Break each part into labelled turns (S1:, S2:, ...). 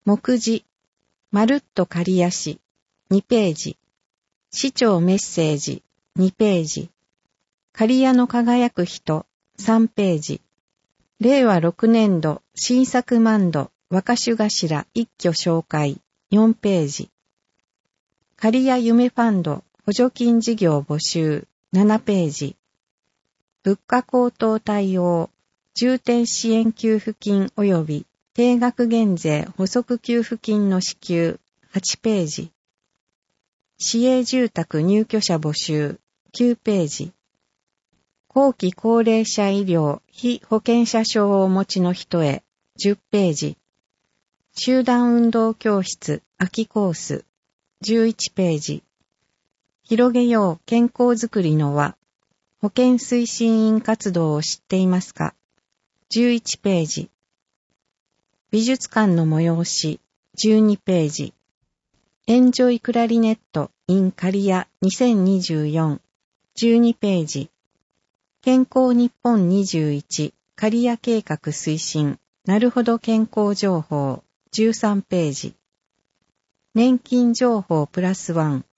S1: 目次、まるっと刈谷市、2ページ。市長メッセージ、2ページ。刈谷の輝く人、3ページ。令和6年度新作マンド若手頭一挙紹介、4ページ。刈谷夢ファンド補助金事業募集、7ページ。物価高騰対応、重点支援給付金及び定額減税補足給付金の支給、8ページ。市営住宅入居者募集、9ページ。後期高齢者医療非保険者証をお持ちの人へ、10ページ。集団運動教室秋コース、11ページ。広げよう健康づくりの輪、保健推進員活動を知っていますか？ 11 ページ。美術館の催し、12ページ。エンジョイクラリネット in 刈谷2024、12ページ。健康日本21刈谷計画推進、なるほど健康情報、13ページ。年金情報プラス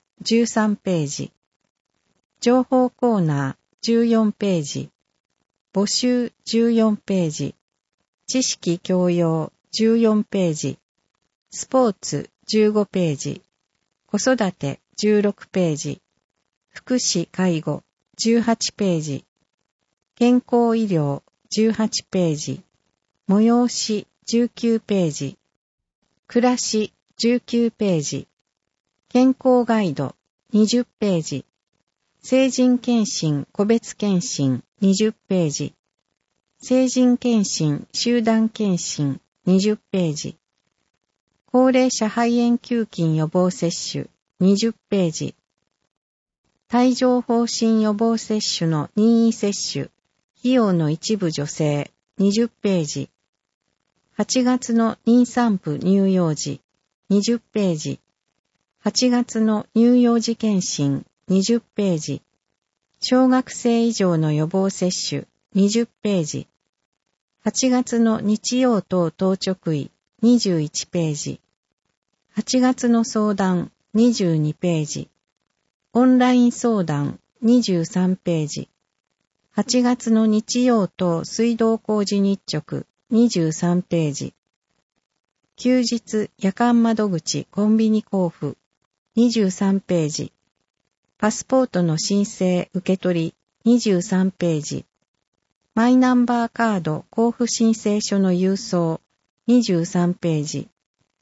S1: 1、13ページ。情報コーナー、14ページ。募集、14ページ。知識教養、14ページ。スポーツ、15ページ。子育て、16ページ。福祉介護、18ページ。健康医療、18ページ。催し、19ページ。暮らし、19ページ。健康ガイド、20ページ。成人検診、個別検診、20ページ。成人検診、集団検診、20ページ。高齢者肺炎球菌予防接種、20ページ。帯状疱疹予防接種の任意接種、費用の一部助成、20ページ。8月の妊産婦乳幼児、20ページ。8月の乳幼児検診、20ページ。小学生以上の予防接種、20ページ。8月の日曜等当直医、21ページ。8月の相談、22ページ。オンライン相談、23ページ。8月の日曜等水道工事日直、23ページ。休日夜間窓口コンビニ交付、23ページ。パスポートの申請受け取り、23ページ。マイナンバーカード交付申請書の郵送、23ページ。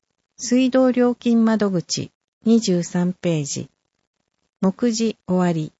S1: 水道料金窓口、23ページ。目次終わり。